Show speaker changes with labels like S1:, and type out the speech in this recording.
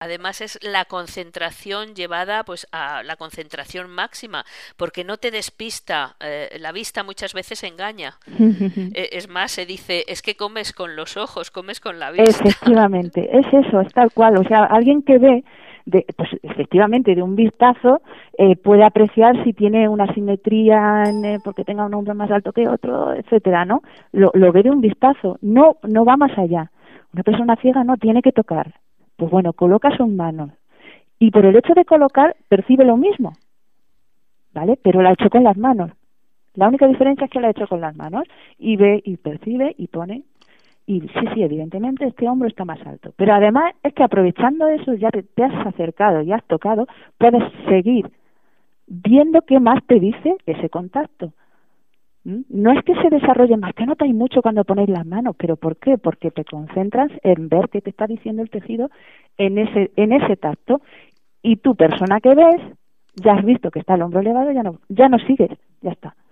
S1: Además es la concentración llevada pues a la concentración máxima, porque no te despista, la vista muchas veces engaña. Es más, se dice, es que comes con los ojos, comes con la vista.
S2: Efectivamente, es eso, es tal cual. O sea, alguien que ve, pues efectivamente, de un vistazo, puede apreciar si tiene una simetría, porque tenga un hombro más alto que otro, etcétera, ¿no? Lo ve de un vistazo, no va más allá. Una persona ciega no tiene que tocar. Pues bueno, coloca sus manos. Y por el hecho de colocar, percibe lo mismo, ¿vale? Pero lo ha hecho con las manos. La única diferencia es que lo ha hecho con las manos. Y ve, y percibe, y pone. Y sí, evidentemente este hombro está más alto. Pero además es que aprovechando eso, ya te has acercado y has tocado, puedes seguir viendo qué más te dice ese contacto. No es que se desarrolle más, que notáis mucho cuando ponéis las manos, pero ¿por qué? Porque te concentras en ver qué te está diciendo el tejido en ese tacto. Y tú, persona que ves, ya has visto que está el hombro elevado, ya no sigues, ya está.